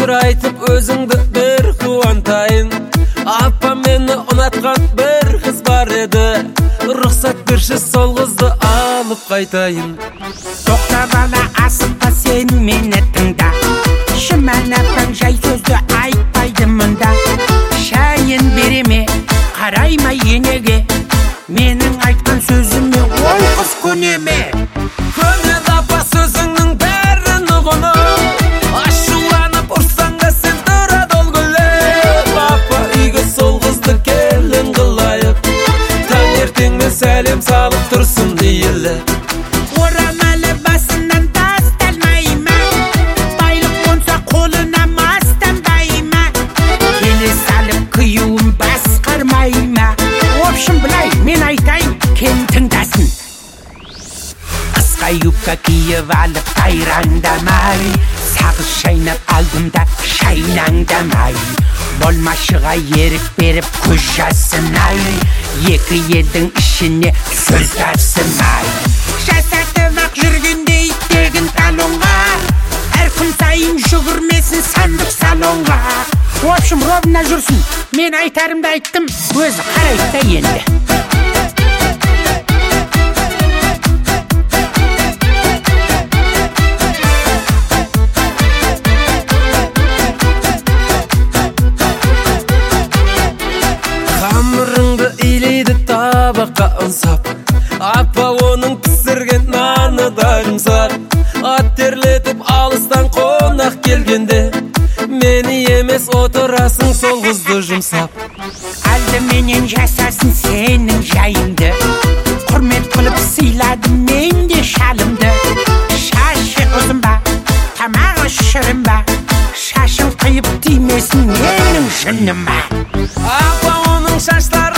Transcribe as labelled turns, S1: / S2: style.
S1: Кечір айтып өзіңді бір қуантайын. Апа мені ұнатқан бір қыз бар еді. Рұқсат берші сол қызды алып қайтайын.
S2: Тоқта бала, асықпа сен мені тыңда. Шыман апаң жай сөзді айтпайды мұнда. Шайын береме, қарайма енеге. Менің айтқан сөзіме ол қыз көнеме.
S1: Көнеді апа сөзіңнің бәрін ұғынып. Ашуланып ұрсаң да сен тұрады ол гүліп. Апа үйге сол қызды келін қылайық. Таңертеңмен сәлем салып тұрсын дейілі.
S2: Орамалы басынан тасталмайма. Байлық болса қолына мастанбайма. Келе салып күйеуін басқармайма. В общем, былай, мен айтайын, кел тыңдасын. Қысқа юбка киіп алып қайраңдамай, сағыз шайнап алдым да шайнаңдамай. Болмашыға ерік беріп көз жасынай, екі елдің ішіне сөз тапсырмай. Жасатып ақ жүргендей тегін талонға, әр күн сайын жүгірмесін сандық салонға. В общем, ровно жүрсін, мен айтарымды айттым, өзі қарайды да енді.
S1: Қамырыңды илейді табаққа ұнсап. Апа оның пісірген наны да жұмсақ. Ат терлетіп алыстан қонақ келгенде, мені емес отырасың сол қызды жұмсап.
S2: Алдыменен жасасын сенің жайыңды, құрмет қылып сыйладым мен де шалымды. Шашы ұзын ба, тамағы шырын ба, шашын қиып тимесін менің жыныма.
S1: Апа оның шашлары